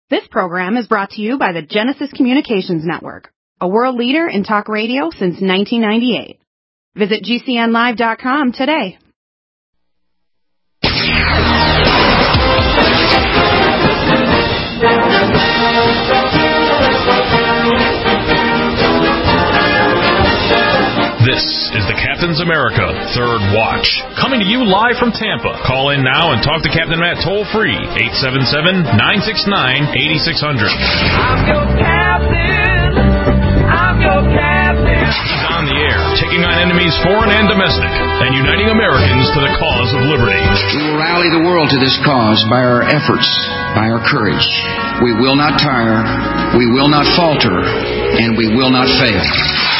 This program is brought to you by the Genesis Communications Network, a world leader in talk radio since 1998. Visit GCNlive.com today. This is the Captain's America Third Watch, coming to you live from Tampa. Call in now and talk to Captain Matt toll-free, 877-969-8600. I'm your captain. I'm your captain. He's on the air, taking on enemies foreign and domestic, and uniting Americans to the cause of liberty. We will rally the world to this cause by our efforts, by our courage. We will not tire, we will not falter, and we will not fail.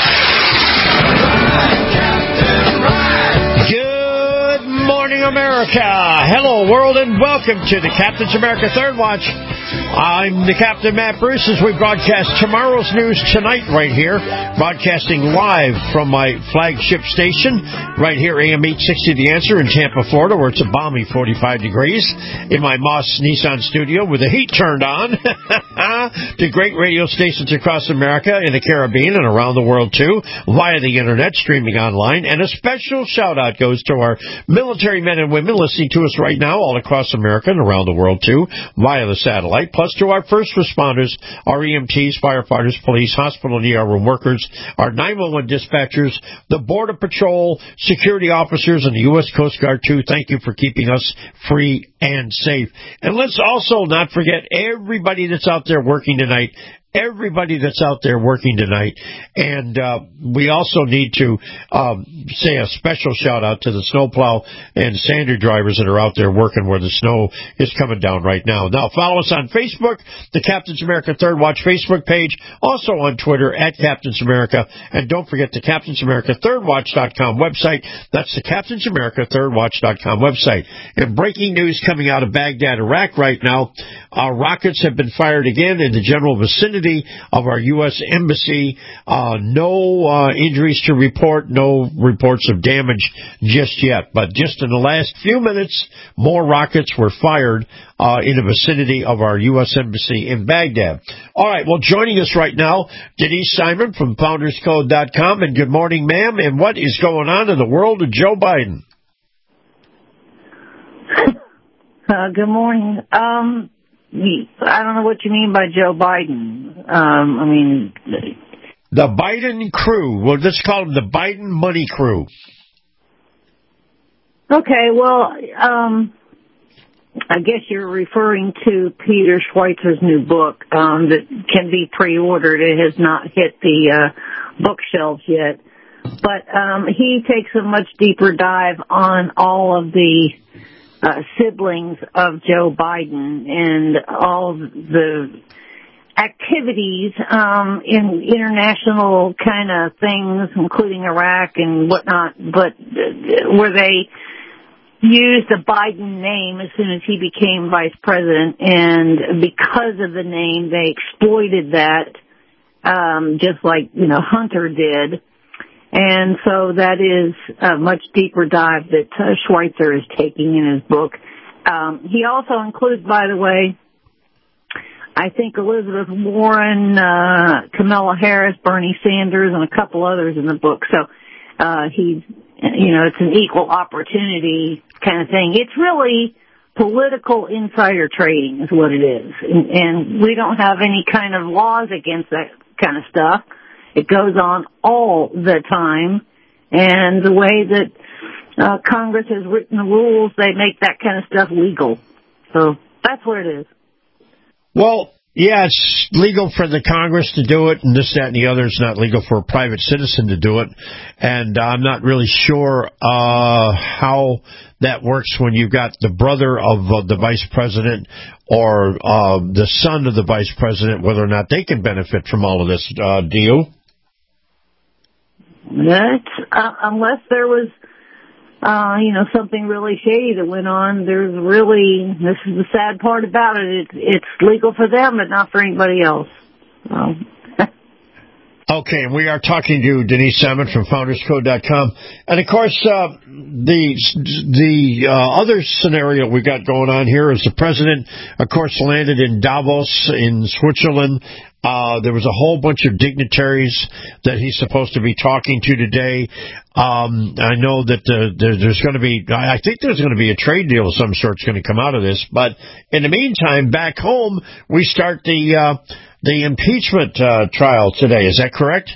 Good morning, America. Hello, world, and welcome to the Captain's America Third Watch. I'm the Captain, Matt Bruce, as we broadcast tomorrow's news tonight right here, broadcasting live from my flagship station right here, AM 860 The Answer in Tampa, Florida, where it's a balmy 45 degrees, in my Moss Nissan studio with the heat turned on, to great radio stations across America, in the Caribbean, and around the world, too, via the internet, streaming online, and a special shout-out goes to our military men and women listening to us right now all across America and around the world, too, via the satellite, plus to our first responders, our EMTs, firefighters, police, hospital and ER room workers, our 911 dispatchers, the Border Patrol, security officers, and the U.S. Coast Guard, too. Thank you for keeping us free and safe. And let's also not forget everybody that's out there working tonight. Everybody that's out there working tonight. And we also need to say a special shout-out to the snowplow and sander drivers that are out there working where the snow is coming down right now. Now, follow us on Facebook, the Captain's America Third Watch Facebook page, also on Twitter, at Captain's America. And don't forget the Captain's America ThirdWatch.com website. That's the Captain's America ThirdWatch.com website. And breaking news coming out of Baghdad, Iraq right now, rockets have been fired again in the general vicinity of our U.S. Embassy. No injuries to report, no reports of damage just yet. But just in the last few minutes, more rockets were fired in the vicinity of our U.S. Embassy in Baghdad. All right, well, joining us right now, Denise Simon from FoundersCode.com. And good morning, ma'am. And what is going on in the world of Joe Biden? Good morning. I don't know what you mean by Joe Biden. The Biden crew. Well, let's call them the Biden money crew. Okay, well, I guess you're referring to Peter Schweizer's new book that can be pre-ordered. It has not hit the bookshelves yet. But he takes a much deeper dive on all of the siblings of Joe Biden and all the activities in international kind of things, including Iraq and whatnot, but where they used the Biden name as soon as he became vice president, and because of the name, they exploited that, just like, Hunter did. And so that is a much deeper dive that Schweitzer is taking in his book. He also includes, by the way, I think Elizabeth Warren, Kamala Harris, Bernie Sanders, and a couple others in the book. So he's, it's an equal opportunity kind of thing. It's really political insider trading is what it is. And we don't have any kind of laws against that kind of stuff. It goes on all the time, and the way that Congress has written the rules, they make that kind of stuff legal. So that's what it is. Well, yeah, it's legal for the Congress to do it, and this, that, and the other. It's not legal for a private citizen to do it. And I'm not really sure how that works when you've got the brother of the vice president or the son of the vice president, whether or not they can benefit from all of this. Do you? Unless there was, something really shady that went on, this is the sad part about it. It's legal for them, but not for anybody else. Okay, and we are talking to Denise Simon from FoundersCode.com. And, of course, the other scenario we got going on here is the president, of course, landed in Davos in Switzerland. There was a whole bunch of dignitaries that he's supposed to be talking to today. I know that there's going to be, I think there's going to be a trade deal of some sort going to come out of this. But in the meantime, back home, we start the impeachment trial today. Is that correct?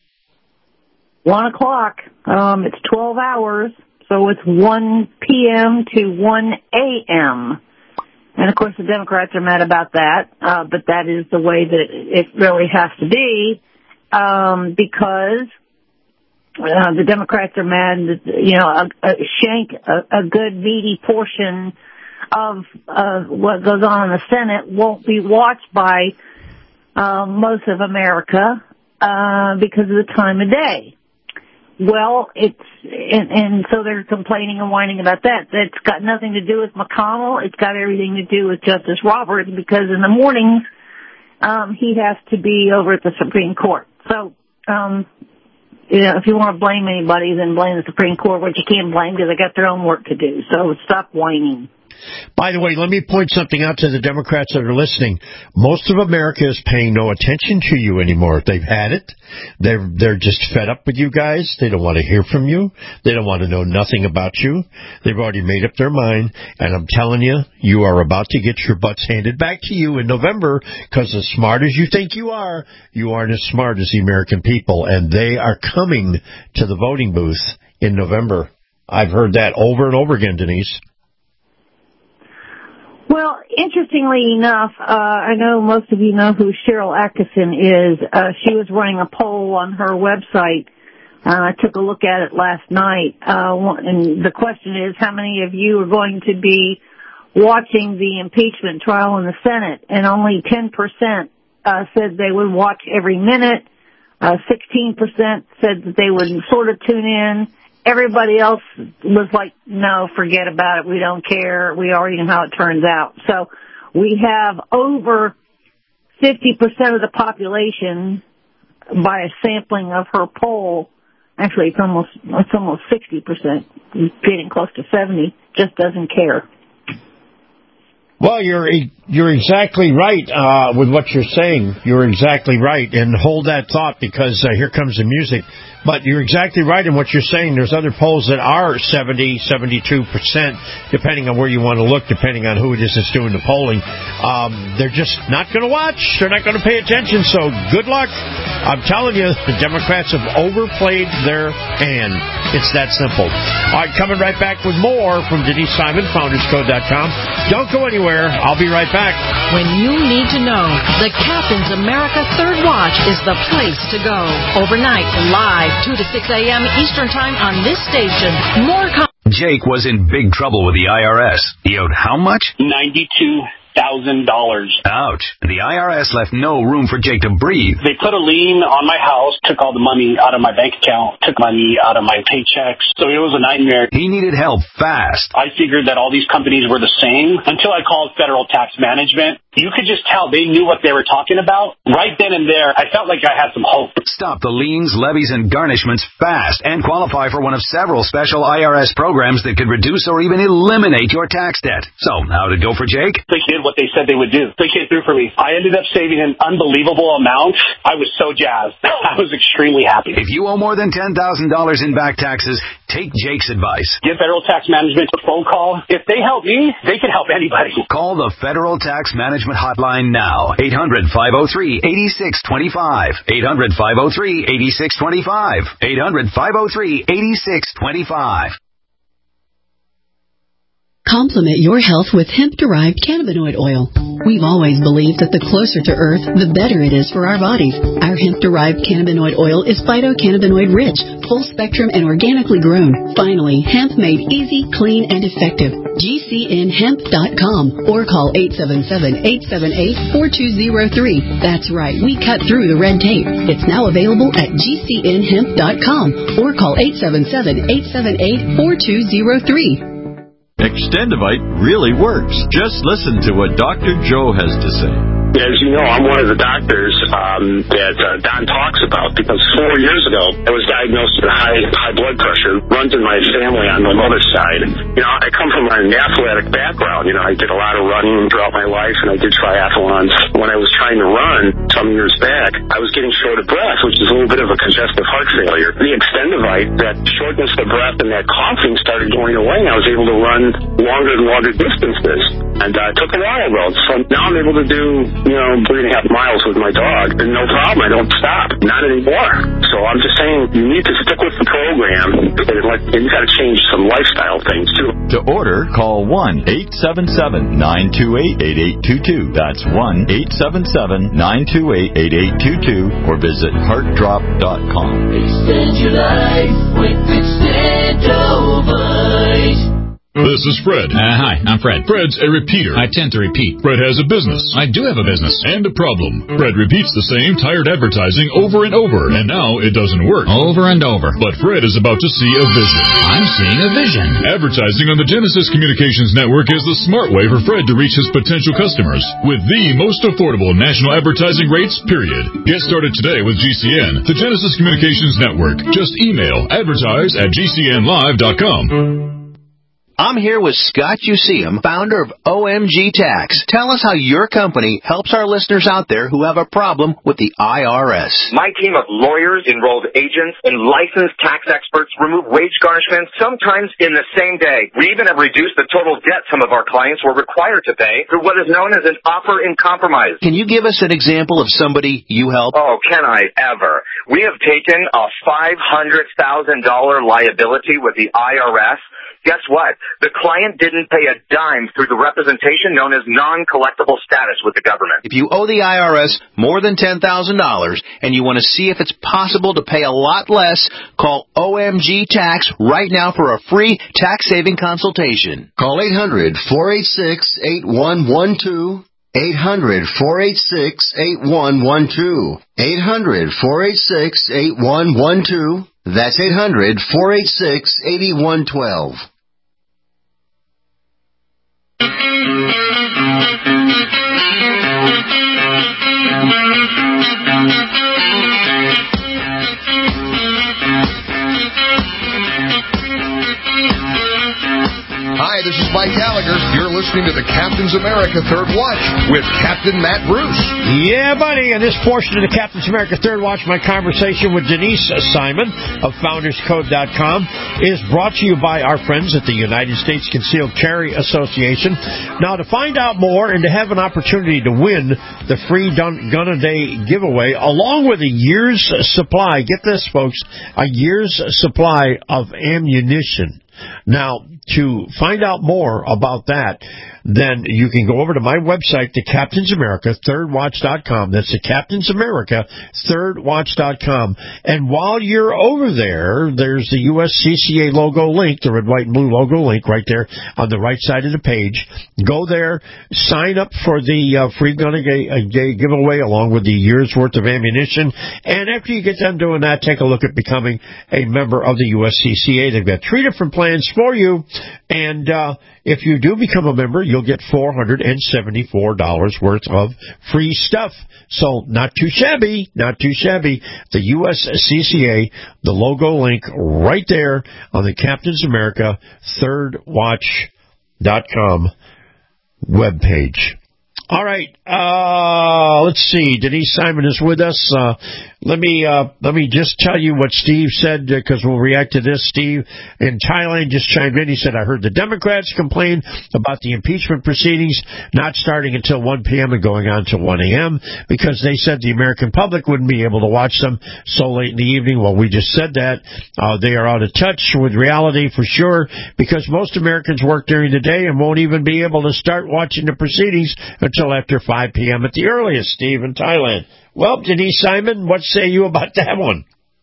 1 o'clock. It's 12 hours, so it's 1 p.m. to 1 a.m. And, of course, the Democrats are mad about that, but that is the way that it really has to be, because the Democrats are mad that, a good meaty portion of what goes on in the Senate won't be watched by most of America because of the time of day. Well, and so they're complaining and whining about that. That's got nothing to do with McConnell. It's got everything to do with Justice Roberts, because in the mornings, he has to be over at the Supreme Court. So, if you want to blame anybody, then blame the Supreme Court, which you can't blame because they got their own work to do. So stop whining. By the way, let me point something out to the Democrats that are listening. Most of America is paying no attention to you anymore. They've had it. They're just fed up with you guys. They don't want to hear from you. They don't want to know nothing about you. They've already made up their mind. And I'm telling you, you are about to get your butts handed back to you in November, because as smart as you think you aren't as smart as the American people. And they are coming to the voting booth in November. I've heard that over and over again, Denise. Well, interestingly enough, I know most of you know who Cheryl Atkinson is. She was running a poll on her website. I took a look at it last night. And the question is, how many of you are going to be watching the impeachment trial in the Senate? And only 10% said they would watch every minute. 16% said that they would sort of tune in. Everybody else was like, no, forget about it. We don't care. We already know how it turns out. So we have over 50% of the population, by a sampling of her poll. Actually, it's almost 60%, getting close to 70, just doesn't care. Well, you're exactly right with what you're saying. You're exactly right, and hold that thought, because here comes the music. But you're exactly right in what you're saying. There's other polls that are 70, 72%, depending on where you want to look, depending on who it is that's doing the polling. They're just not going to watch. They're not going to pay attention, so good luck. I'm telling you, the Democrats have overplayed their hand. It's that simple. All right, coming right back with more from Denise Simon, FoundersCode.com. Don't go anywhere. I'll be right back. When you need to know, the Captain's America Third Watch is the place to go. Overnight, live, 2 to 6 a.m. Eastern Time on this station. More Jake was in big trouble with the IRS. He owed how much? $92,000. Ouch. The IRS left no room for Jake to breathe. They put a lien on my house, took all the money out of my bank account, took money out of my paychecks. So it was a nightmare. He needed help fast. I figured that all these companies were the same until I called Federal Tax Management. You could just tell they knew what they were talking about. Right then and there, I felt like I had some hope. Stop the liens, levies, and garnishments fast and qualify for one of several special IRS programs that could reduce or even eliminate your tax debt. So, how did it go for Jake? They did what they said they would do. They came through for me. I ended up saving an unbelievable amount. I was so jazzed. I was extremely happy. If you owe more than $10,000 in back taxes, take Jake's advice. Give Federal Tax Management a phone call. If they help me, they can help anybody. Call the Federal Tax Management Hotline now. 800-503-8625. 800-503-8625. 800-503-8625. Complement your health with hemp-derived cannabinoid oil. We've always believed that the closer to Earth, the better it is for our bodies. Our hemp-derived cannabinoid oil is phytocannabinoid-rich, full-spectrum, and organically grown. Finally, hemp made easy, clean, and effective. GCNhemp.com or call 877-878-4203. That's right, we cut through the red tape. It's now available at GCNhemp.com or call 877-878-4203. Extendivite really works. Just listen to what Dr. Joe has to say. As you know, I'm one of the doctors that Don talks about, because 4 years ago, I was diagnosed with high blood pressure. Runs in my family on my mother's side. You know, I come from an athletic background. You know, I did a lot of running throughout my life, and I did triathlons. When I was trying to run some years back, I was getting short of breath, which is a little bit of a congestive heart failure. The Extendivite, that shortness of breath and that coughing started going away, and I was able to run longer and longer distances. And it took a while, though. So now I'm able to do, 3.5 miles with my dog, and no problem. I don't stop. Not anymore. So I'm just saying, you need to stick with the program, and you got to change some lifestyle things, too. To order, call 1-877-928-8822. That's 1-877-928-8822, or visit heartdrop.com. Extend your life with Extendovite. This is Fred. Hi, I'm Fred. Fred's a repeater. I tend to repeat. Fred has a business. I do have a business. And a problem. Fred repeats the same tired advertising over and over, and now it doesn't work. Over and over. But Fred is about to see a vision. I'm seeing a vision. Advertising on the Genesis Communications Network is the smart way for Fred to reach his potential customers with the most affordable national advertising rates, period. Get started today with GCN, the Genesis Communications Network. Just email advertise@gcnlive.com. I'm here with Scott Useum, founder of OMG Tax. Tell us how your company helps our listeners out there who have a problem with the IRS. My team of lawyers, enrolled agents, and licensed tax experts remove wage garnishments sometimes in the same day. We even have reduced the total debt some of our clients were required to pay through what is known as an offer in compromise. Can you give us an example of somebody you help? Oh, can I ever? We have taken a $500,000 liability with the IRS. Guess what? The client didn't pay a dime through the representation known as non-collectible status with the government. If you owe the IRS more than $10,000 and you want to see if it's possible to pay a lot less, call OMG Tax right now for a free tax-saving consultation. Call 800-486-8112. 800-486-8112. 800-486-8112. That's 800-486-8112. Hi, this is Mike Gallagher. You're listening to the Captain's America Third Watch with Captain Matt Bruce. Yeah, buddy. In this portion of the Captain's America Third Watch, my conversation with Denise Simon of FoundersCode.com is brought to you by our friends at the United States Concealed Carry Association. Now, to find out more and to have an opportunity to win the free Gun-A-Day giveaway, along with a year's supply, get this, folks, a year's supply of ammunition. Now, to find out more about that, then you can go over to my website, the Captain's America ThirdWatch.com. That's the Captain's America ThirdWatch.com. And while you're over there, there's the USCCA logo link, the red, white, and blue logo link right there on the right side of the page. Go there, sign up for the free Gun-A-Day giveaway along with the year's worth of ammunition. And after you get done doing that, take a look at becoming a member of the USCCA. They've got 3 different plans for you. And if you do become a member, you'll get $474 worth of free stuff. So not too shabby, not too shabby. The USCCA, the logo link right there on the Captain's America ThirdWatch.com webpage. All right, let's see. Denise Simon is with us. Let me just tell you what Steve said, because we'll react to this. Steve in Thailand just chimed in. He said, I heard the Democrats complain about the impeachment proceedings not starting until 1 p.m. and going on till 1 a.m. because they said the American public wouldn't be able to watch them so late in the evening. Well, we just said that. They are out of touch with reality for sure, because most Americans work during the day and won't even be able to start watching the proceedings until after 5 p.m. at the earliest, Steve in Thailand. Well, Denise Simon, what say you about that one?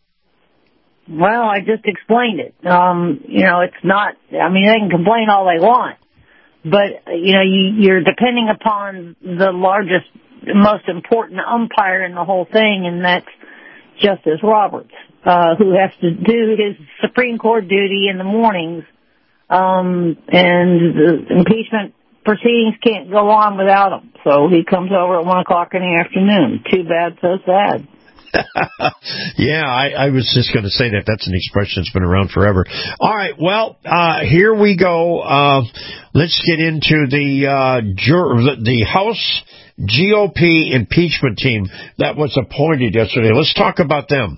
Well, I just explained it. It's not, they can complain all they want, but, you're depending upon the largest, most important umpire in the whole thing, and that's Justice Roberts, who has to do his Supreme Court duty in the mornings, and the impeachment proceedings can't go on without him. So he comes over at 1 o'clock in the afternoon. Too bad, so sad. Yeah, I was just going to say that. That's an expression that's been around forever. All right, well, here we go. Let's get into the House GOP impeachment team that was appointed yesterday. Let's talk about them.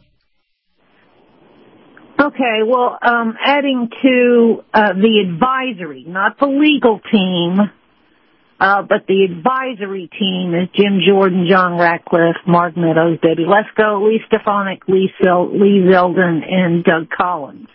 Okay, well, adding to the advisory, not the legal team, but the advisory team is Jim Jordan, John Ratcliffe, Mark Meadows, Debbie Lesko, Lee Stefanik, Lee Zeldin, and Doug Collins.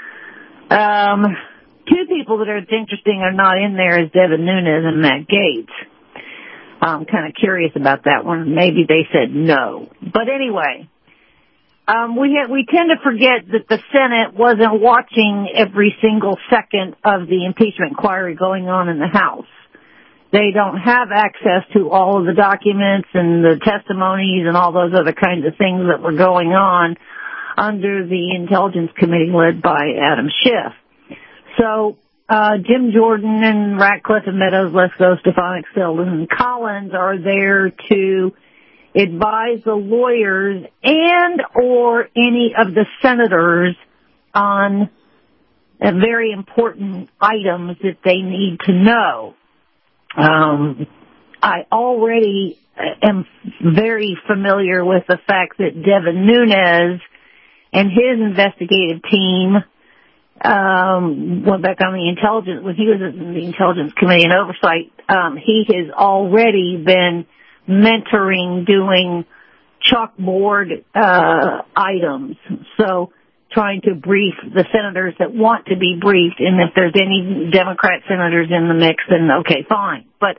Two people that are interesting are not in there is Devin Nunes and Matt Gaetz. I'm kind of curious about that one. Maybe they said no. But anyway, we tend to forget that the Senate wasn't watching every single second of the impeachment inquiry going on in the House. They don't have access to all of the documents and the testimonies and all those other kinds of things that were going on under the Intelligence Committee led by Adam Schiff. So Jim Jordan and Ratcliffe and Meadows, Lesko, Stefanik, Zeldin, and Collins are there to advise the lawyers and or any of the senators on very important items that they need to know. I already am very familiar with the fact that Devin Nunes and his investigative team went back on the intelligence, when he was in the Intelligence Committee and Oversight, he has already been mentoring, doing chalkboard items. So trying to brief the senators that want to be briefed, and if there's any Democrat senators in the mix, then okay, fine. But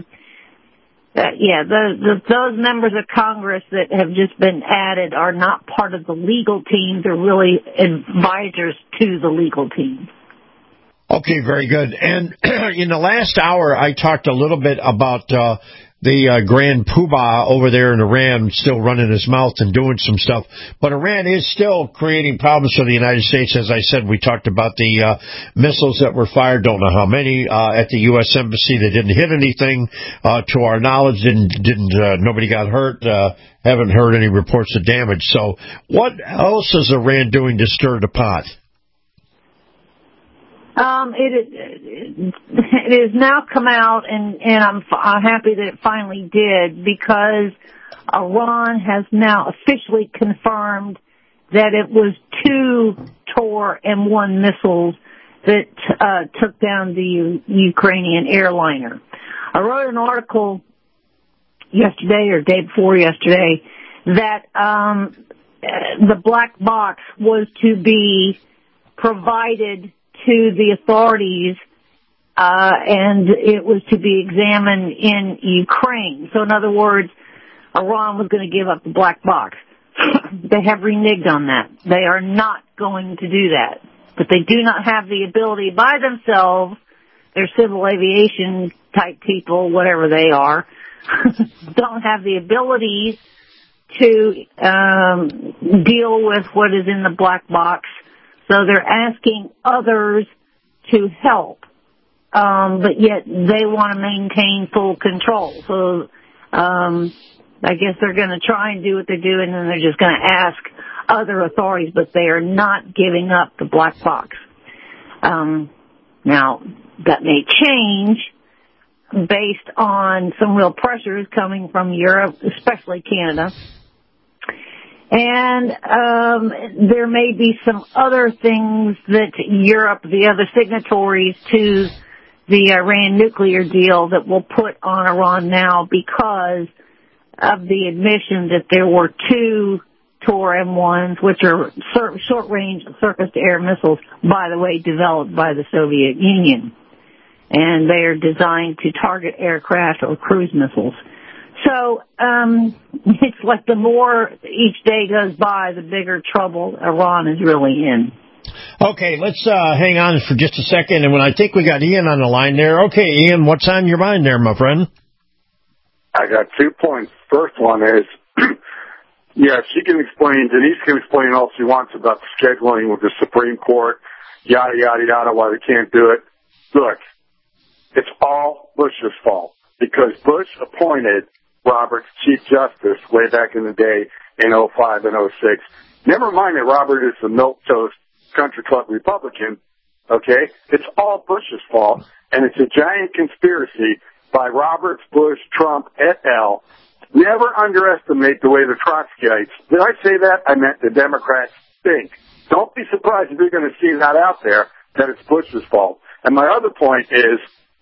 those members of Congress that have just been added are not part of the legal team. They're really advisors to the legal team. Okay, very good. And in the last hour, I talked a little bit about the Grand Poobah over there in Iran still running his mouth and doing some stuff. But Iran is still creating problems for the United States. As I said, we talked about the missiles that were fired, don't know how many, at the U.S. Embassy. They didn't hit anything, to our knowledge. Nobody got hurt. Haven't heard any reports of damage. So what else is Iran doing to stir the pot? It has now come out, and I'm happy that it finally did, because Iran has now officially confirmed that it was 2 Tor M1 missiles that took down the Ukrainian airliner. I wrote an article yesterday or day before yesterday that the black box was to be provided to the authorities, and it was to be examined in Ukraine. So in other words, Iran was going to give up the black box. They have reneged on that. They are not going to do that. But they do not have the ability by themselves, they're civil aviation type people, whatever they are, don't have the ability to deal with what is in the black box. So they're asking others to help, but yet they want to maintain full control. So I guess they're going to try and do what they're doing, and they're just going to ask other authorities, but they are not giving up the black box. Now, that may change based on some real pressures coming from Europe, especially Canada. And there may be some other things that Europe, the other signatories to the Iran nuclear deal, that will put on Iran now because of the admission that there were 2 Tor M1s, which are short-range surface-to-air missiles, by the way, developed by the Soviet Union. And they are designed to target aircraft or cruise missiles. So it's like the more each day goes by, the bigger trouble Iran is really in. Okay, let's hang on for just a second. And when I think we got Ian on the line there. Okay, Ian, what's on your mind there, my friend? I got 2 points. First one is, yeah, Denise can explain all she wants about the scheduling with the Supreme Court, yada, yada, yada, why they can't do it. Look, it's all Bush's fault because Bush appointed Roberts Chief Justice way back in the day in 05 and 06. Never mind that Robert is the milquetoast country club Republican, okay? It's all Bush's fault, and it's a giant conspiracy by Roberts, Bush, Trump, et al. Never underestimate the way the Trotskyites, did I say that? I meant the Democrats think. Don't be surprised if you're going to see that out there, that it's Bush's fault. And my other point is,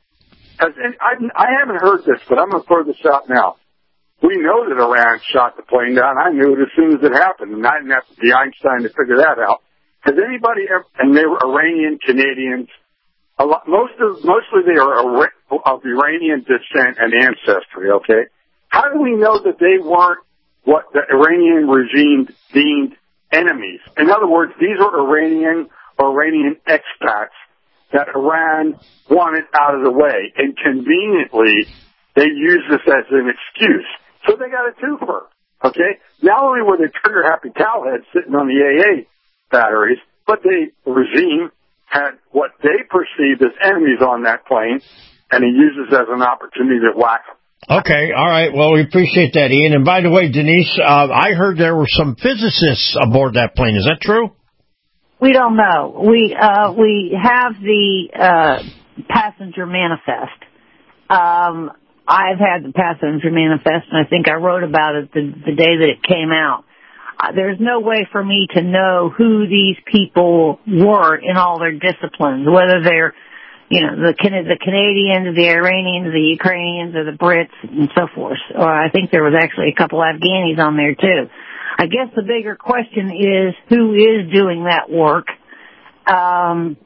I haven't heard this, but I'm going to throw this out now. We know that Iran shot the plane down. I knew it as soon as it happened, and I didn't have to be Einstein to figure that out. Has anybody ever, and they were Iranian Canadians, mostly they are of Iranian descent and ancestry, okay? How do we know that they weren't what the Iranian regime deemed enemies? In other words, these are Iranian expats that Iran wanted out of the way, and conveniently, they use this as an excuse. So they got a twofer, okay? Not only were they trigger-happy cowheads sitting on the AA batteries, but the regime had what they perceived as enemies on that plane, and he uses as an opportunity to whack them. Okay, all right. Well, we appreciate that, Ian. And by the way, Denise, I heard there were some physicists aboard that plane. Is that true? We don't know. We have the passenger manifest. I've had the passenger manifest, and I think I wrote about it the day that it came out. There's no way for me to know who these people were in all their disciplines, whether they're, the Canadians, the Iranians, the Ukrainians, or the Brits, and so forth. Or I think there was actually a couple Afghanis on there, too. I guess the bigger question is who is doing that work. And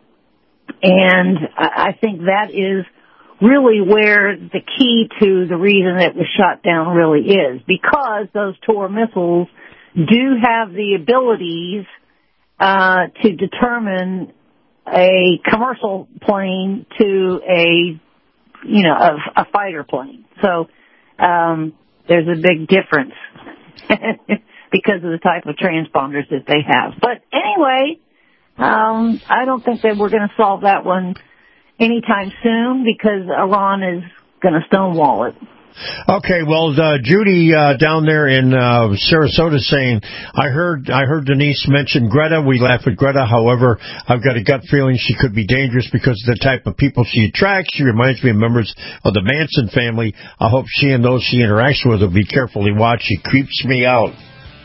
I think that is really where the key to the reason it was shot down really is, because those Tor missiles do have the abilities to determine a commercial plane to a fighter plane. So there's a big difference because of the type of transponders that they have. But anyway, I don't think that we're going to solve that one anytime soon because Iran is going to stonewall it. Okay, well, Judy down there in Sarasota saying, I heard Denise mention Greta. We laugh at Greta. However, I've got a gut feeling she could be dangerous because of the type of people she attracts. She reminds me of members of the Manson family. I hope she and those she interacts with will be carefully watched. She creeps me out.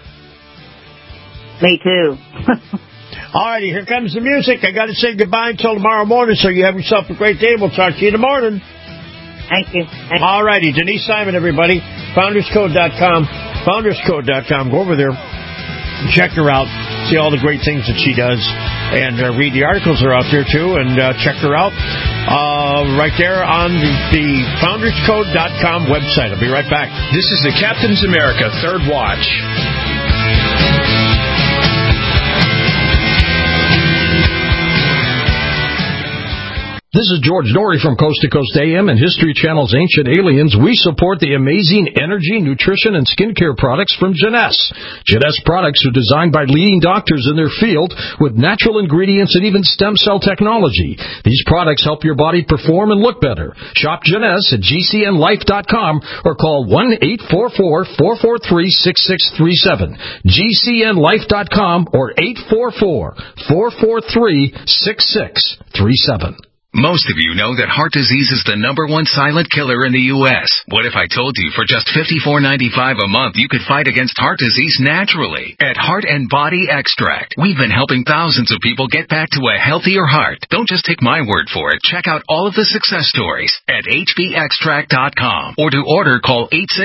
Me too. All righty, here comes the music. I got to say goodbye until tomorrow morning, so you have yourself a great day. We'll talk to you in the morning. Thank you. All righty, Denise Simon, everybody. FoundersCode.com. FoundersCode.com. Go over there. Check her out. See all the great things that she does. And read the articles that are out there, too. And check her out right there on the FoundersCode.com website. I'll be right back. This is the Captain's America Third Watch. This is George Norrie from Coast to Coast AM and History Channel's Ancient Aliens. We support the amazing energy, nutrition, and skincare products from Jeunesse. Jeunesse products are designed by leading doctors in their field with natural ingredients and even stem cell technology. These products help your body perform and look better. Shop Jeunesse at GCNlife.com or call 1-844-443-6637. GCNlife.com or 844-443-6637. Most of you know that heart disease is the #1 silent killer in the U.S. What if I told you for just $54.95 a month you could fight against heart disease naturally? At Heart and Body Extract, we've been helping thousands of people get back to a healthier heart. Don't just take my word for it. Check out all of the success stories at hbextract.com. Or to order, call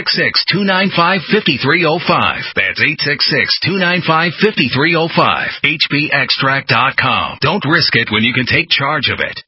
866-295-5305. That's 866-295-5305. hbextract.com. Don't risk it when you can take charge of it.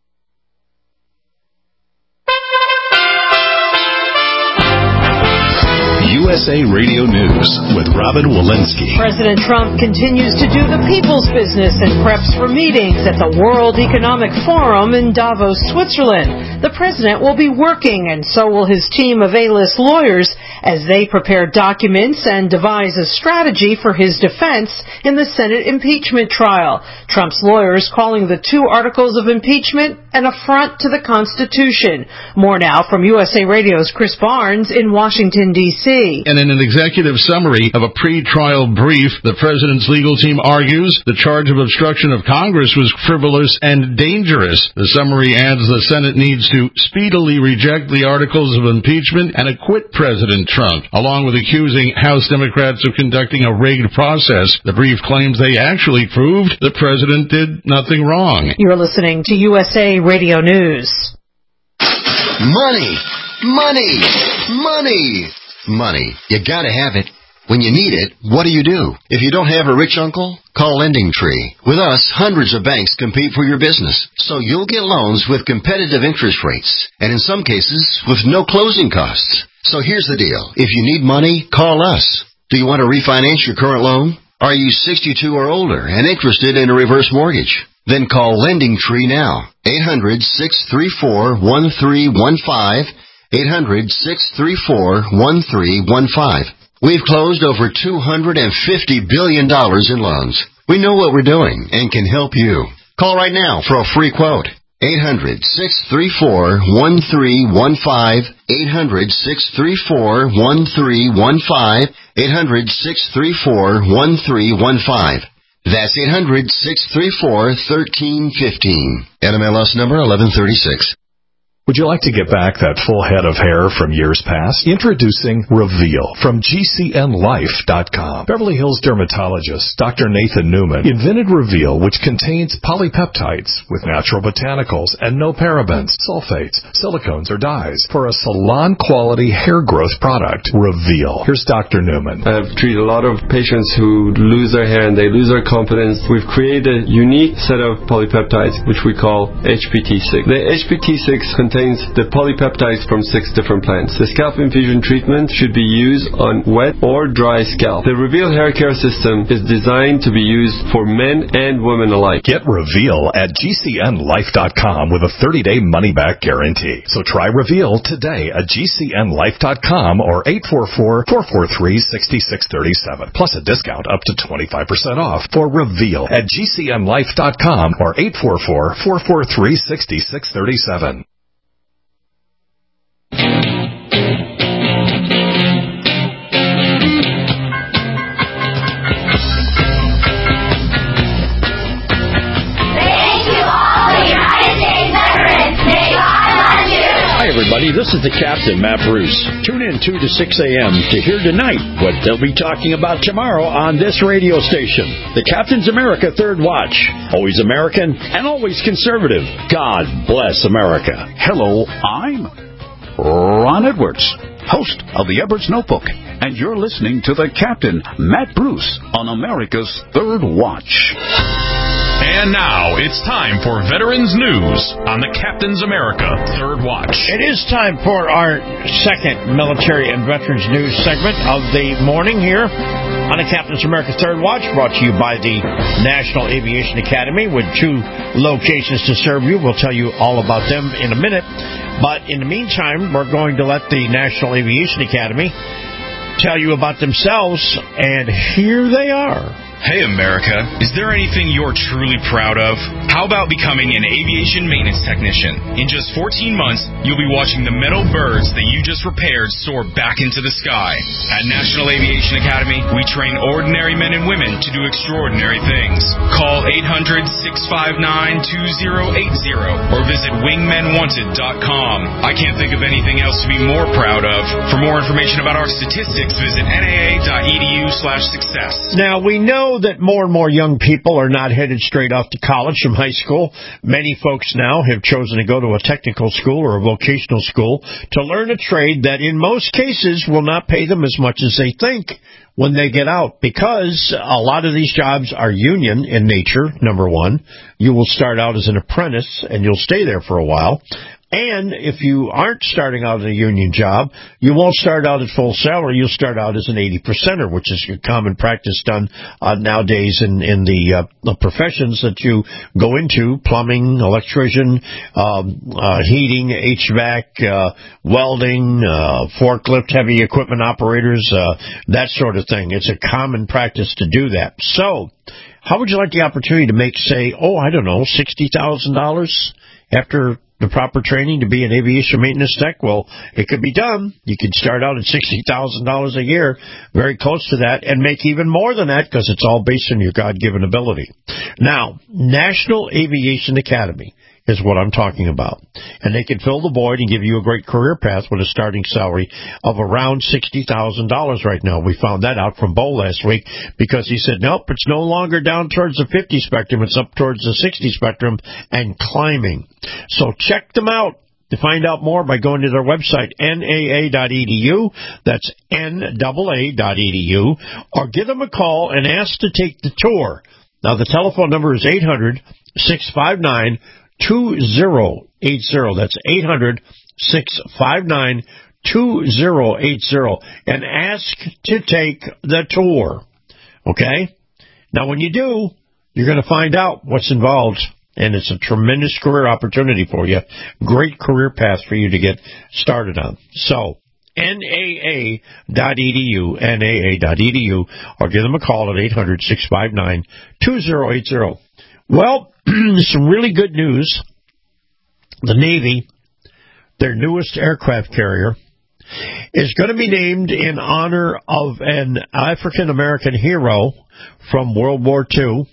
USA Radio News with Robin Walensky. President Trump continues to do the people's business and preps for meetings at the World Economic Forum in Davos, Switzerland. The president will be working, and so will his team of A-list lawyers, as they prepare documents and devise a strategy for his defense in the Senate impeachment trial. Trump's lawyers calling the 2 articles of impeachment an affront to the Constitution. More now from USA Radio's Chris Barnes in Washington, D.C. And in an executive summary of a pre-trial brief, the president's legal team argues the charge of obstruction of Congress was frivolous and dangerous. The summary adds the Senate needs to speedily reject the articles of impeachment and acquit President Trump, along with accusing House Democrats of conducting a rigged process. The brief claims they actually proved the president did nothing wrong. You're listening to USA Radio News. Money! Money! Money! Money. You gotta have it. When you need it, what do? If you don't have a rich uncle, call LendingTree. With us, hundreds of banks compete for your business, so you'll get loans with competitive interest rates, and in some cases, with no closing costs. So here's the deal. If you need money, call us. Do you want to refinance your current loan? Are you 62 or older and interested in a reverse mortgage? Then call LendingTree now. 800-634-1315. 800-634-1315. We've closed over $250 billion in loans. We know what we're doing and can help you. Call right now for a free quote. 800-634-1315. 800-634-1315. 800-634-1315. That's 800-634-1315. NMLS number 1136. Would you like to get back that full head of hair from years past? Introducing Reveal from GCNLife.com. Beverly Hills dermatologist Dr. Nathan Newman invented Reveal, which contains polypeptides with natural botanicals and no parabens, sulfates, silicones, or dyes for a salon-quality hair growth product. Reveal. Here's Dr. Newman. I've treated a lot of patients who lose their hair and they lose their confidence. We've created a unique set of polypeptides, which we call HPT6. The HPT6 contains the polypeptides from 6 different plants. The scalp infusion treatment should be used on wet or dry scalp. The Reveal hair care system is designed to be used for men and women alike. Get Reveal at GCNLife.com with a 30-day money-back guarantee. So try Reveal today at GCNLife.com or 844-443-6637. Plus a discount up to 25% off for Reveal at GCNLife.com or 844-443-6637. Hi, everybody. This is the Captain, Matt Bruce. Tune in 2 to 6 a.m. to hear tonight what they'll be talking about tomorrow on this radio station. The Captain's America Third Watch. Always American and always conservative. God bless America. Hello, I'm Ron Edwards, host of the Edwards Notebook, and you're listening to the Captain, Matt Bruce, on America's Third Watch. And now it's time for Veterans News on the Captain's America Third Watch. It is time for our second military and veterans news segment of the morning here on the Captain's America Third Watch, brought to you by the National Aviation Academy with 2 locations to serve you. We'll tell you all about them in a minute. But in the meantime, we're going to let the National Aviation Academy tell you about themselves, and here they are. Hey, America, is there anything you're truly proud of? How about becoming an aviation maintenance technician? In just 14 months, you'll be watching the metal birds that you just repaired soar back into the sky. At National Aviation Academy, we train ordinary men and women to do extraordinary things. Call 800-659-2080 or visit wingmenwanted.com. I can't think of anything else to be more proud of. For more information about our statistics, visit naa.edu/success. Now, we know that more and more young people are not headed straight off to college from high school. Many folks now have chosen to go to a technical school or a vocational school to learn a trade that in most cases will not pay them as much as they think when they get out, because a lot of these jobs are union in nature, number one. You will start out as an apprentice and you'll stay there for a while. And if you aren't starting out in a union job, you won't start out at full salary. You'll start out as an 80%er, which is a common practice done nowadays in the professions that you go into: plumbing, electrician, heating, HVAC, welding, forklift, heavy equipment operators, that sort of thing. It's a common practice to do that. So, how would you like the opportunity to make, say, $60,000 after the proper training to be an aviation maintenance tech? Well, it could be done. You could start out at $60,000 a year, very close to that, and make even more than that because it's all based on your God-given ability. Now, National Aviation Academy is what I'm talking about. And they can fill the void and give you a great career path with a starting salary of around $60,000 right now. We found that out from Bo last week because he said, nope, it's no longer down towards the 50 spectrum. It's up towards the 60 spectrum and climbing. So check them out. To find out more by going to their website, naa.edu. That's naa.edu. Or give them a call and ask to take the tour. Now, the telephone number is 800-659-2080. That's 800-659-2080. And ask to take the tour. Okay? Now, when you do, you're going to find out what's involved. And it's a tremendous career opportunity for you. Great career path for you to get started on. So, naa.edu, naa.edu, or give them a call at 800-659-2080. Well, some really good news. The Navy, their newest aircraft carrier, is going to be named in honor of an African-American hero from World War II,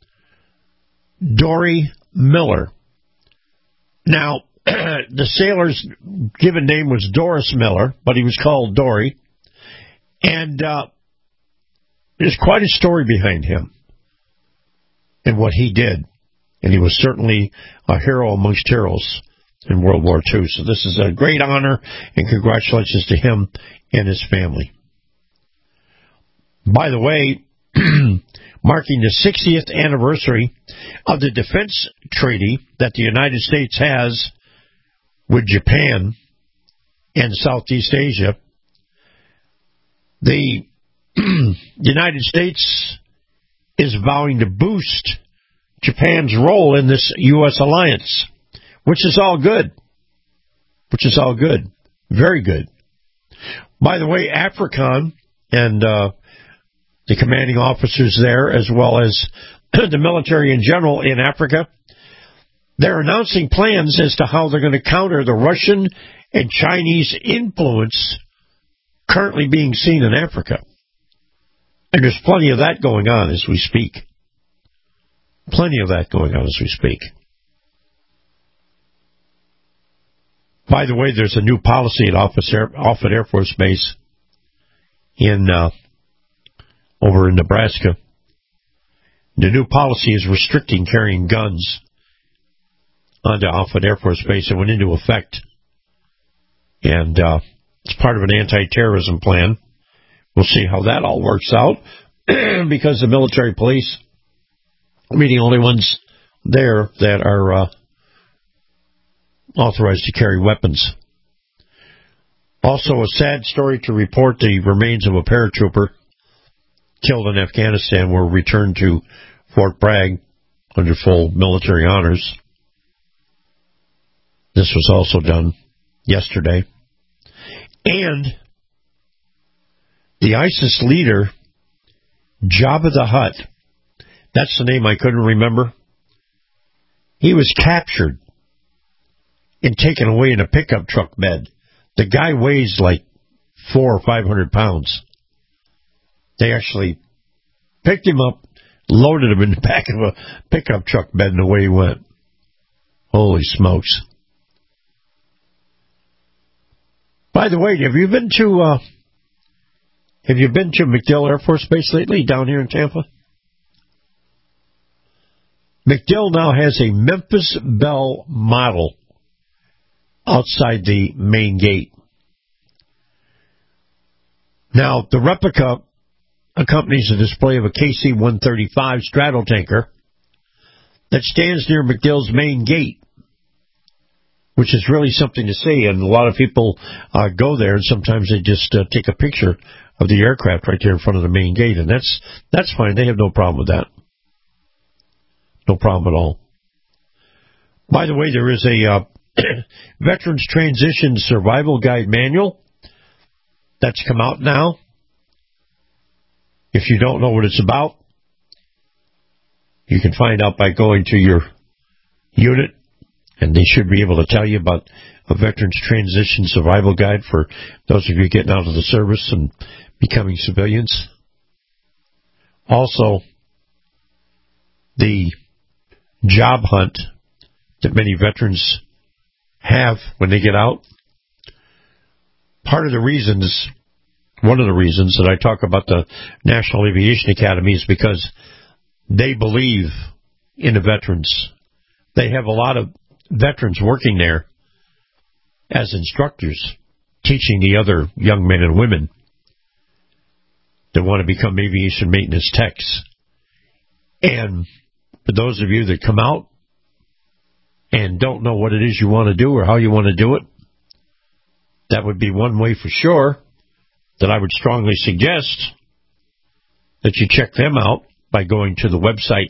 Dory Miller. Now, the sailor's given name was Doris Miller, but he was called Dory. And there's quite a story behind him and what he did. And he was certainly a hero amongst heroes in World War II. So this is a great honor, and congratulations to him and his family. By the way, marking the 60th anniversary of the defense treaty that the United States has with Japan and Southeast Asia, the United States is vowing to boost Japan's role in this U.S. alliance, which is all good. Which is all good. Very good. By the way, AFRICOM and the commanding officers there, as well as the military in general in Africa, they're announcing plans as to how they're going to counter the Russian and Chinese influence currently being seen in Africa. And there's plenty of that going on as we speak. Plenty of that going on as we speak. By the way, there's a new policy at Offutt Air Force Base over in Nebraska. The new policy is restricting carrying guns onto Offutt Air Force Base. It went into effect. And it's part of an anti-terrorism plan. We'll see how that all works out because the military police will be the only ones there that are authorized to carry weapons. Also, a sad story to report: the remains of a paratrooper killed in Afghanistan were returned to Fort Bragg under full military honors. This was also done yesterday. And the ISIS leader, Jabba the Hutt, that's the name I couldn't remember, he was captured and taken away in a pickup truck bed. The guy weighs like 400 or 500 pounds. They actually picked him up, loaded him in the back of a pickup truck bed, and away he went. Holy smokes. By the way, have you been to MacDill Air Force Base lately, down here in Tampa? MacDill now has a Memphis Belle model outside the main gate. Now, the replica accompanies a display of a KC-135 straddle tanker that stands near MacDill's main gate. which is really something to see. And a lot of people go there, and sometimes they just take a picture of the aircraft right there in front of the main gate, and that's fine. They have no problem with that. No problem at all. By the way, there is a Veterans Transition Survival Guide Manual that's come out now. If you don't know what it's about, you can find out by going to your unit, and they should be able to tell you about a Veterans Transition Survival Guide for those of you getting out of the service and becoming civilians. Also, the job hunt that many veterans have when they get out. One of the reasons that I talk about the National Aviation Academy is because they believe in the veterans. They have a lot of veterans working there as instructors, teaching the other young men and women that want to become aviation maintenance techs. And for those of you that come out and don't know what it is you want to do or how you want to do it, that would be one way for sure that I would strongly suggest that you check them out by going to the website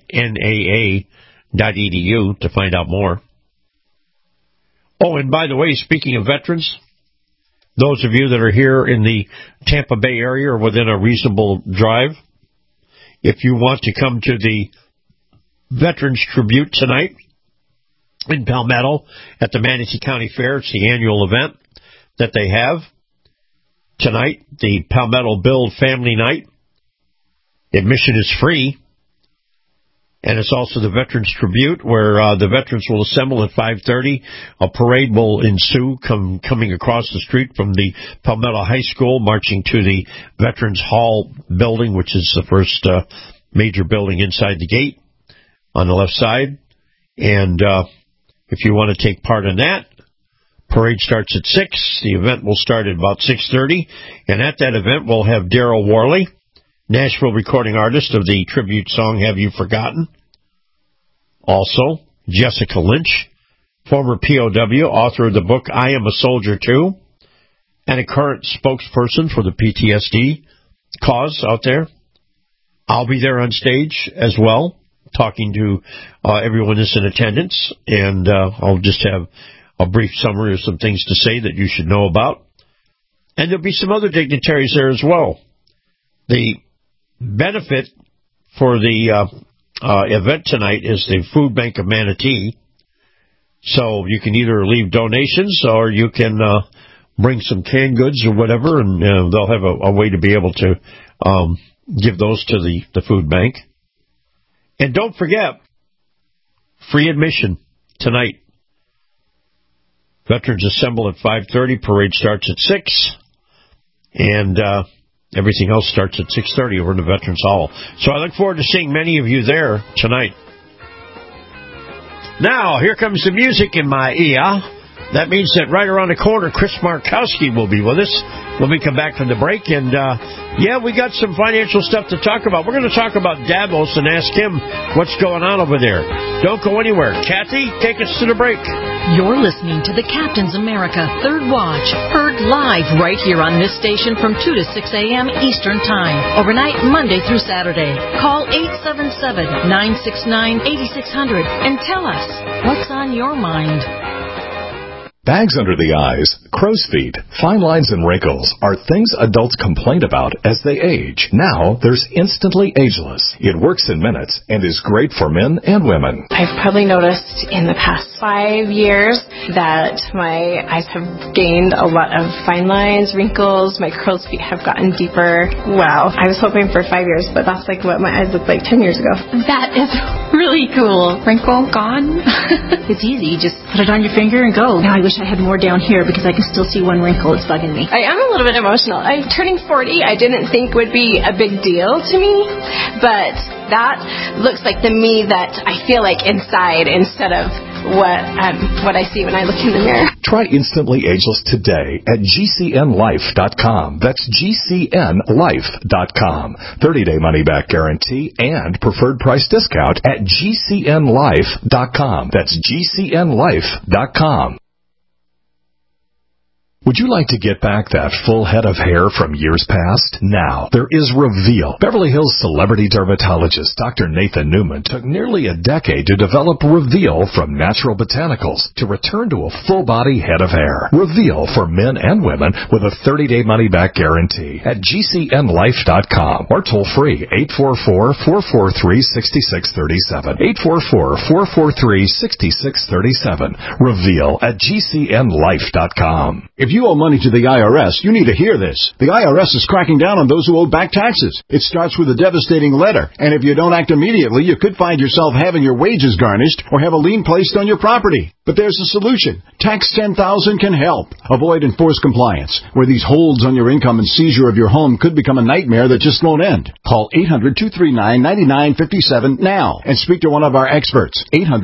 naa.edu to find out more. Oh, and by the way, speaking of veterans, those of you that are here in the Tampa Bay area or within a reasonable drive, if you want to come to the Veterans Tribute tonight in Palmetto at the Manatee County Fair, it's the annual event that they have tonight, the Palmetto Build Family Night. Admission is free. And it's also the Veterans Tribute, where the veterans will assemble at 5:30. A parade will ensue coming across the street from the Palmetto High School, marching to the Veterans Hall building, which is the first major building inside the gate on the left side. And if you want to take part in that, parade starts at 6. The event will start at about 6:30. And at that event, we'll have Daryl Worley, Nashville recording artist of the tribute song Have You Forgotten? Also, Jessica Lynch, former POW, author of the book I Am a Soldier Too, and a current spokesperson for the PTSD cause out there. I'll be there on stage as well, talking to everyone that's in attendance, and I'll just have a brief summary of some things to say that you should know about. And there'll be some other dignitaries there as well. The benefit for the event tonight is the Food Bank of Manatee. So you can either leave donations or you can bring some canned goods or whatever, and they'll have a way to be able to give those to the food bank. And don't forget, free admission tonight. Veterans assemble at 5:30. Parade starts at 6. And everything else starts at 6:30 over in the Veterans Hall. So I look forward to seeing many of you there tonight. Now, here comes the music in my ear. That means that right around the corner, Chris Markowski will be with us when we come back from the break. And, we got some financial stuff to talk about. We're going to talk about Davos and ask him what's going on over there. Don't go anywhere. Kathy, take us to the break. You're listening to the Captain's America Third Watch, heard live right here on this station from 2 to 6 a.m. Eastern Time, overnight Monday through Saturday. Call 877-969-8600 and tell us what's on your mind. Bags under the eyes, crow's feet, fine lines, and wrinkles are things adults complain about as they age. Now, there's Instantly Ageless. It works in minutes and is great for men and women. I've probably noticed in the past 5 years that my eyes have gained a lot of fine lines, wrinkles, my crow's feet have gotten deeper. Wow. I was hoping for 5 years, but that's like what my eyes looked like 10 years ago. That is really cool. Wrinkle gone. It's easy. You just put it on your finger and go. Now I wish I had more down here because I can still see one wrinkle. It's bugging me. I am a little bit emotional. Turning 40 I didn't think would be a big deal to me, but that looks like the me that I feel like inside instead of what I see when I look in the mirror. Try Instantly Ageless today at GCNLife.com. That's GCNLife.com. 30-day money-back guarantee and preferred price discount at GCNLife.com. That's GCNLife.com. Would you like to get back that full head of hair from years past? Now, there is Reveal. Beverly Hills celebrity dermatologist Dr. Nathan Newman took nearly a decade to develop Reveal from natural botanicals to return to a full-body head of hair. Reveal for men and women with a 30-day money-back guarantee at GCNlife.com or toll free 844-443-6637. 844-443-6637. Reveal at GCNlife.com. If you owe money to the IRS, you need to hear this. The IRS is cracking down on those who owe back taxes. It starts with a devastating letter, and if you don't act immediately, you could find yourself having your wages garnished or have a lien placed on your property. But there's a solution. Tax 10,000 can help. Avoid enforced compliance, where these holds on your income and seizure of your home could become a nightmare that just won't end. Call 800-239-9957 now and speak to one of our experts.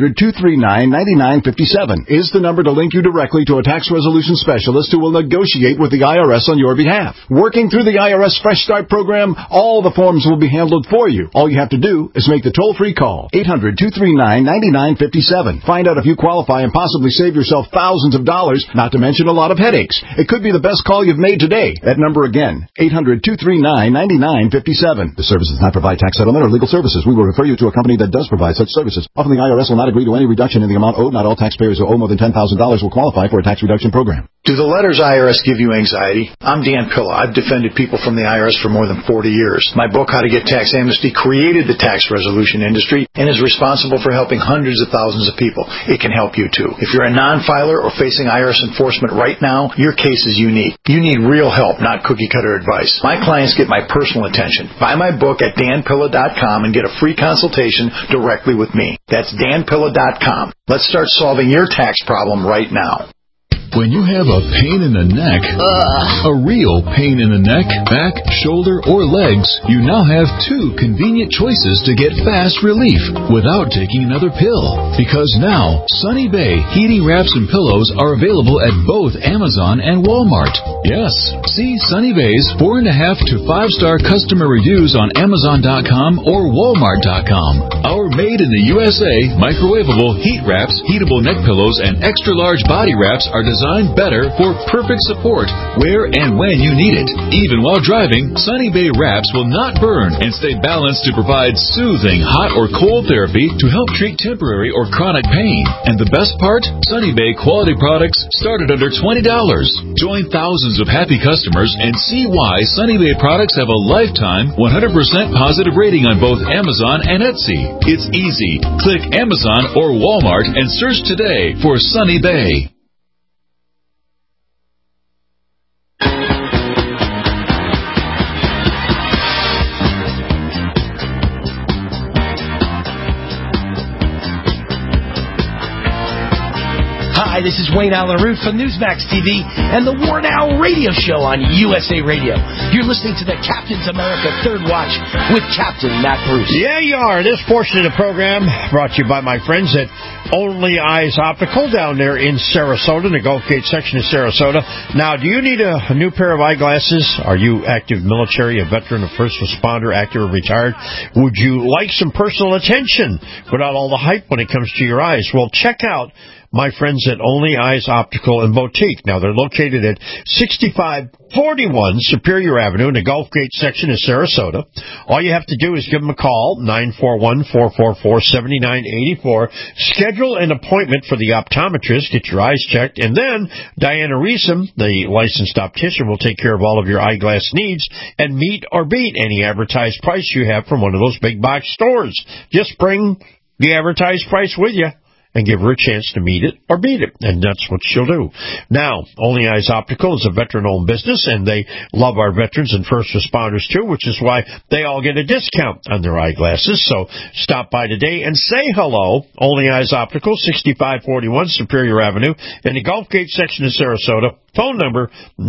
800-239-9957 is the number to link you directly to a tax resolution specialist who will negotiate with the IRS on your behalf. Working through the IRS Fresh Start program, all the forms will be handled for you. All you have to do is make the toll-free call. 800-239-9957. Find out if you qualify and possibly save yourself thousands of dollars, not to mention a lot of headaches. It could be the best call you've made today. That number again, 800-239-9957. The service does not provide tax settlement or legal services. We will refer you to a company that does provide such services. Often the IRS will not agree to any reduction in the amount owed. Not all taxpayers who owe more than $10,000 will qualify for a tax reduction program. Do the letters IRS give you anxiety? I'm Dan Pilla. I've defended people from the IRS for more than 40 years. My book, How to Get Tax Amnesty, created the tax resolution industry and is responsible for helping hundreds of thousands of people. It can help you too. If you're a non-filer or facing IRS enforcement right now, your case is unique. You need real help, not cookie-cutter advice. My clients get my personal attention. Buy my book at danpilla.com and get a free consultation directly with me. That's danpilla.com. Let's start solving your tax problem right now. When you have a pain in the neck, a real pain in the neck, back, shoulder, or legs, you now have two convenient choices to get fast relief without taking another pill. Because now, Sunny Bay heating wraps and pillows are available at both Amazon and Walmart. Yes, see Sunny Bay's 4.5 to 5-star customer reviews on Amazon.com or Walmart.com. Our made in the USA microwavable heat wraps, heatable neck pillows, and extra large body wraps are designed better for perfect support where and when you need it. Even while driving, Sunny Bay wraps will not burn and stay balanced to provide soothing hot or cold therapy to help treat temporary or chronic pain. And the best part? Sunny Bay quality products start at under $20. Join thousands of happy customers and see why Sunny Bay products have a lifetime 100% positive rating on both Amazon and Etsy. It's easy. Click Amazon or Walmart and search today for Sunny Bay. Hi, this is Wayne Allen Root from Newsmax TV and the War Now radio show on USA Radio. You're listening to the Captain's America Third Watch with Captain Matt Bruce. Yeah, you are. This portion of the program brought to you by my friends at Only Eyes Optical down there in Sarasota, in the Gulf Gate section of Sarasota. Now, do you need a new pair of eyeglasses? Are you active military, a veteran, a first responder, active or retired? Would you like some personal attention without all the hype when it comes to your eyes? Well, check out my friends at Only Eyes Optical and Boutique. Now, they're located at 6541 Superior Avenue in the Gulf Gate section of Sarasota. All you have to do is give them a call, 941-444-7984. Schedule an appointment for the optometrist, get your eyes checked, and then Diana Reesum, the licensed optician, will take care of all of your eyeglass needs and meet or beat any advertised price you have from one of those big box stores. Just bring the advertised price with you and give her a chance to meet it or beat it. And that's what she'll do. Now, Only Eyes Optical is a veteran-owned business, and they love our veterans and first responders, too, which is why they all get a discount on their eyeglasses. So stop by today and say hello. Only Eyes Optical, 6541 Superior Avenue in the Gulf Gate section of Sarasota. Phone number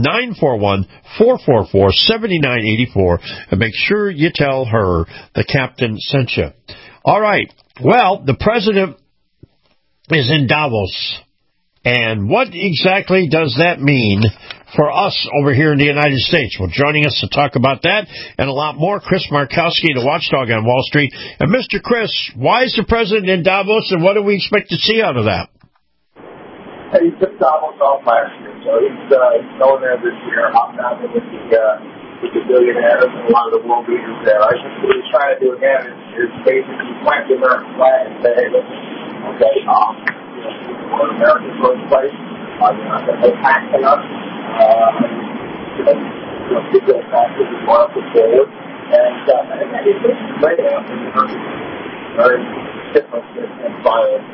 941-444-7984. And make sure you tell her the captain sent you. All right. Well, the president is in Davos. And what exactly does that mean for us over here in the United States? Well, joining us to talk about that and a lot more, Chris Markowski, the watchdog on Wall Street. And Mr. Chris, why is the president in Davos, and what do we expect to see out of that? Hey, Davos off last year, so he's going there this year, hobnobbing with the billionaires and a lot of the world leaders there. I think what he's trying to do again is basically plant the American flag and say, hey, listen, okay, we're America's first place. You're not going to pay tax on us. Keep those taxes as far as forward. And it's laid out in very different and violent.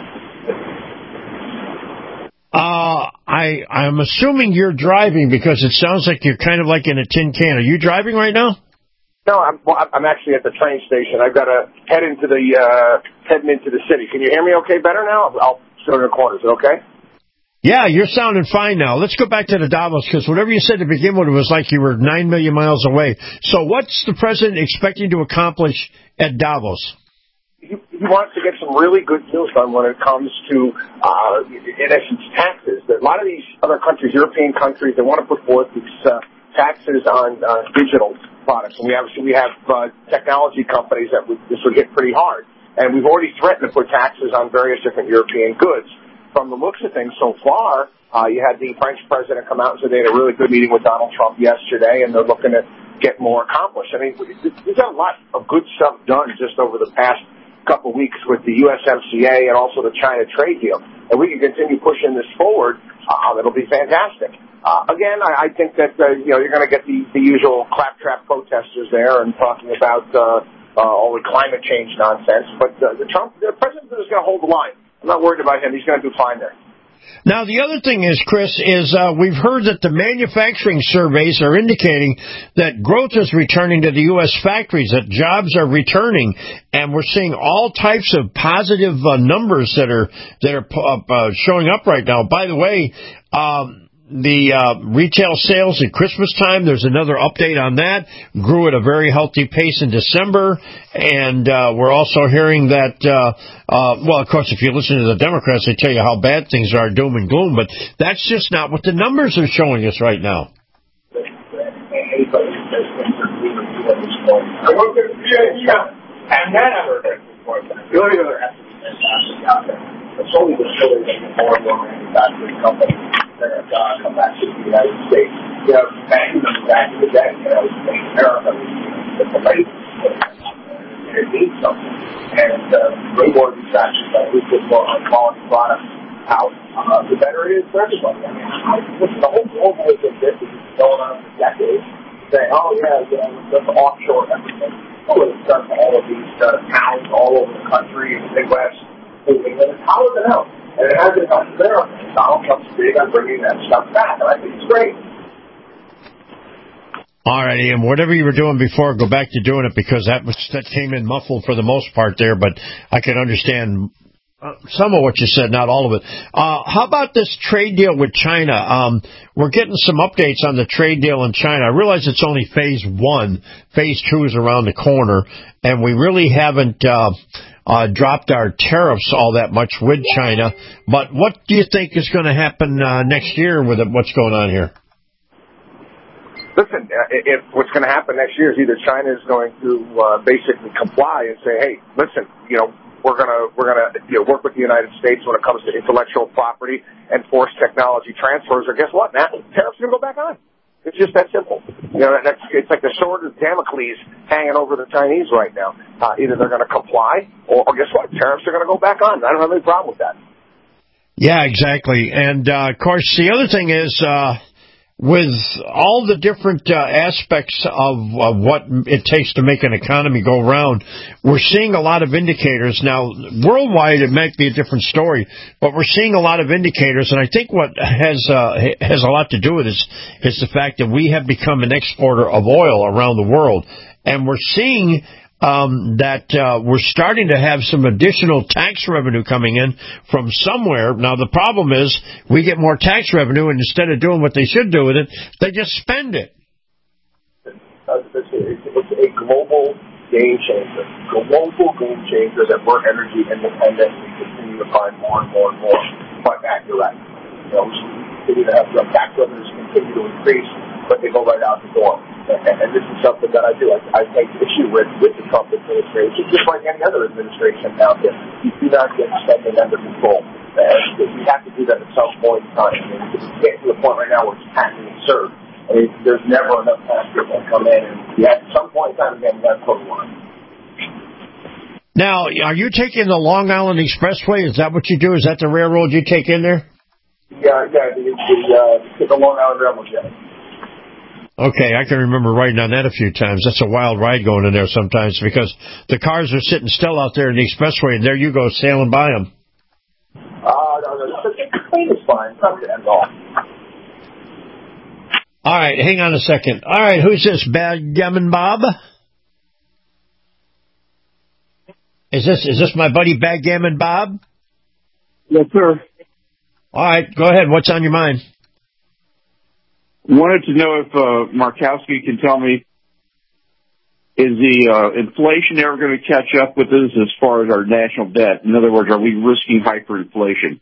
I'm assuming you're driving because it sounds like you're kind of like in a tin can. Are you driving right now? No, I'm actually at the train station. I've got to heading into the city. Can you hear me okay better now? I'll sit in the corner. Is it okay? Yeah, you're sounding fine now. Let's go back to the Davos, because whatever you said to begin with, it was like you were 9 million miles away. So what's the president expecting to accomplish at Davos? He wants to get some really good deals done when it comes to, in essence, taxes. A lot of these other countries, European countries, they want to put forth these taxes on digital products. And we have technology companies that this would hit pretty hard. And we've already threatened to put taxes on various different European goods. From the looks of things so far, you had the French president come out and say they had a really good meeting with Donald Trump yesterday, and they're looking to get more accomplished. I mean, we've got a lot of good stuff done just over the past couple of weeks with the USMCA and also the China trade deal. And we can continue pushing this forward. It'll be fantastic. Again, I think that, you're going to get the usual claptrap protesters there and talking about all the climate change nonsense. But the president is going to hold the line. I'm not worried about him. He's going to do fine there. Now, the other thing is, Chris, we've heard that the manufacturing surveys are indicating that growth is returning to the U.S. factories, that jobs are returning, and we're seeing all types of positive numbers that are showing up right now. By the way, the retail sales at Christmas time, there's another update on that, grew at a very healthy pace in December, and we're also hearing that, well, of course, if you listen to the Democrats, they tell you how bad things are, doom and gloom, but that's just not what the numbers are showing us right now. It's only the silly that more and more manufacturing companies that have come back to the United States. Back in the day, America was the place and it needs something. And way more of these factories that we put more high-quality products out, the better it is for everybody. I mean, the whole globalism this has been going on for decades, saying, let's offshore everything. Well, it's done to all of these towns all over the country, in the Midwest. How is it out? And it hasn't gotten there. Donald Trump's big on bringing that stuff back, and I think it's great. All right, Ian, whatever you were doing before, go back to doing it, because that came in muffled for the most part there, but I can understand some of what you said, not all of it. How about this trade deal with China? We're getting some updates on the trade deal in China. I realize it's only phase 1. Phase 2 is around the corner, and we really haven't dropped our tariffs all that much with China. But what do you think is going to happen next year with what's going on here? Listen, if what's going to happen next year is either China is going to basically comply and say, hey, listen, we're going to work with the United States when it comes to intellectual property and forced technology transfers, or guess what, Matt? Tariffs are going to go back on. It's just that simple. It's like the sword of Damocles hanging over the Chinese right now. Either they're going to comply, or guess what? Tariffs are going to go back on. I don't have any problem with that. Yeah, exactly. And, of course, the other thing is, with all the different aspects of what it takes to make an economy go round, we're seeing a lot of indicators. Now, worldwide, it might be a different story, but we're seeing a lot of indicators, and I think what has a lot to do with this is the fact that we have become an exporter of oil around the world, and we're seeing that we're starting to have some additional tax revenue coming in from somewhere. Now, the problem is we get more tax revenue, and instead of doing what they should do with it, they just spend it. It's a global game changer. Global game changer that we're energy independent. We continue to find more and more and more. But you're right. We continue to have tax revenues continue to increase, but they go right out the door. And this is something that I do. I take issue with the Trump administration, just like any other administration out there. You do not get spending under control. And you have to do that at some point in time. I mean, it's getting to the point right now where it's patently absurd. I mean, there's never enough taxes that come in, and at some point in time, again, you got to put one. Now, are you taking the Long Island Expressway? Is that what you do? Is that the railroad you take in there? Yeah, the Long Island Railroad, yeah. Okay, I can remember riding on that a few times. That's a wild ride going in there sometimes because the cars are sitting still out there in the expressway, and there you go sailing by them. No, the plane is fine. Not the end all. All right, hang on a second. All right, who's this? Backgammon Bob? Is this my buddy Backgammon Bob? Yes, sir. All right, go ahead. What's on your mind? Wanted to know if Markowski can tell me, is the inflation ever going to catch up with us as far as our national debt? In other words, are we risking hyperinflation?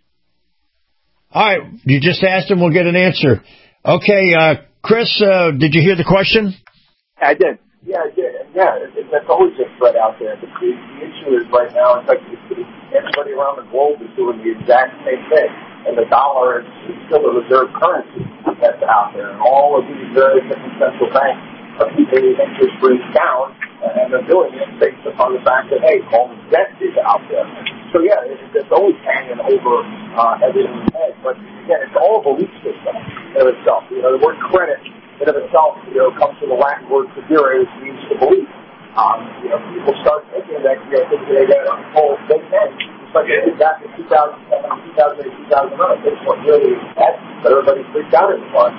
All right, you just asked him. We'll get an answer. Okay, Chris, did you hear the question? I did. Yeah, I did. And that's always a threat out there. The issue is right now, it's like everybody around the globe is doing the exact same thing. And the dollar is still a reserve currency that's out there. And all of these various different central banks are keeping the interest rates down, and they're doing it based upon the fact that, hey, all the debt is out there. So, yeah, it's always hanging over everyone's head. But, again, it's all a belief system in itself. You know, the word credit in of itself, comes from the Latin word credere, which means to believe. People start thinking that, thinking they get a whole big thing. But back in 2007, 2008, 2009, this was really bad, but everybody freaked out in the market.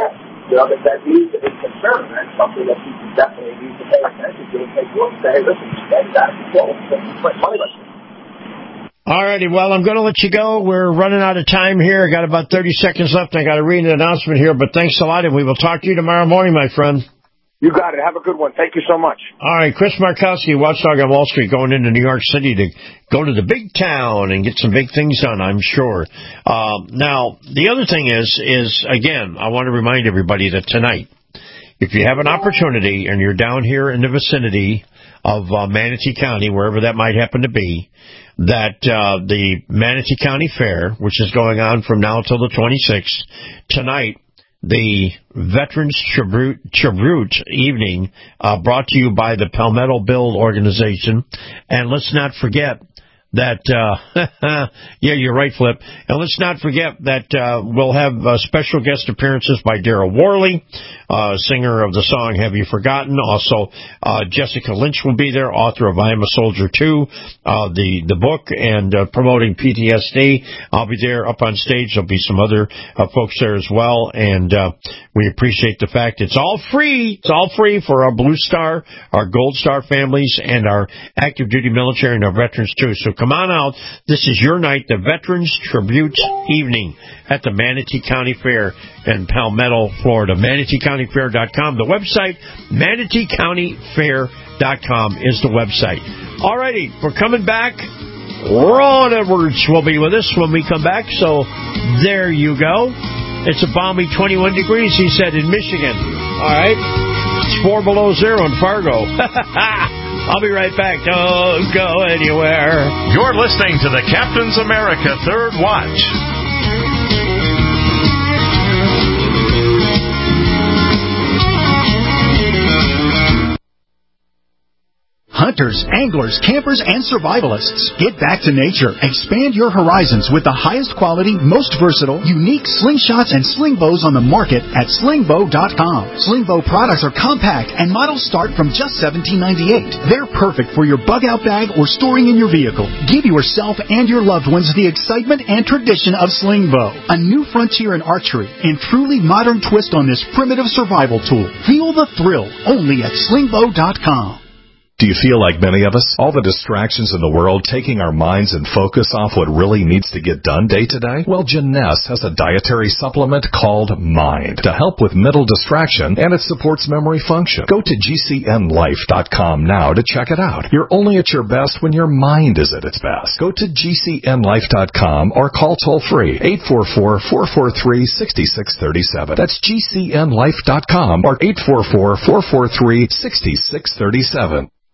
That needs to be concerned. That's something that people definitely need to pay attention to and take a look and say, hey, listen, spend that control. Spend money like this. All righty, well, I'm going to let you go. We're running out of time here. I got about 30 seconds left. I got to read an announcement here, but thanks a lot, and we will talk to you tomorrow morning, my friend. You got it. Have a good one. Thank you so much. All right, Chris Markowski, Watchdog on Wall Street, going into New York City to go to the big town and get some big things done, I'm sure. Now, the other thing is, again, I want to remind everybody that tonight, if you have an opportunity and you're down here in the vicinity of Manatee County, wherever that might happen to be, that the Manatee County Fair, which is going on from now till the 26th, tonight, the Veterans Tribute Evening, brought to you by the Palmetto Build Organization. And let's not forget that, yeah, you're right, Flip. And let's not forget that we'll have special guest appearances by Daryl Worley, singer of the song Have You Forgotten? Also, Jessica Lynch will be there, author of I Am a Soldier 2, the book, and promoting PTSD. I'll be there up on stage. There'll be some other folks there as well, and we appreciate the fact it's all free. It's all free for our Blue Star, our Gold Star families, and our active duty military and our veterans too. So come on out. This is your night, the Veterans Tribute Evening at the Manatee County Fair in Palmetto, Florida. ManateeCountyFair.com. The website, ManateeCountyFair.com is the website. All righty, we're coming back. Ron Edwards will be with us when we come back, so there you go. It's a balmy 21 degrees, he said, in Michigan. All right? It's 4 below zero in Fargo. I'll be right back. Don't go anywhere. You're listening to the Captain's America Third Watch. Hunters, anglers, campers, and survivalists. Get back to nature. Expand your horizons with the highest quality, most versatile, unique slingshots and sling bows on the market at slingbow.com. Slingbow products are compact and models start from just $17.98. They're perfect for your bug-out bag or storing in your vehicle. Give yourself and your loved ones the excitement and tradition of Slingbow, a new frontier in archery and truly modern twist on this primitive survival tool. Feel the thrill only at slingbow.com. Do you feel like many of us? All the distractions in the world taking our minds and focus off what really needs to get done day to day? Well, Jeunesse has a dietary supplement called Mind to help with mental distraction, and it supports memory function. Go to GCNlife.com now to check it out. You're only at your best when your mind is at its best. Go to GCNlife.com or call toll-free 844-443-6637. That's GCNlife.com or 844-443-6637.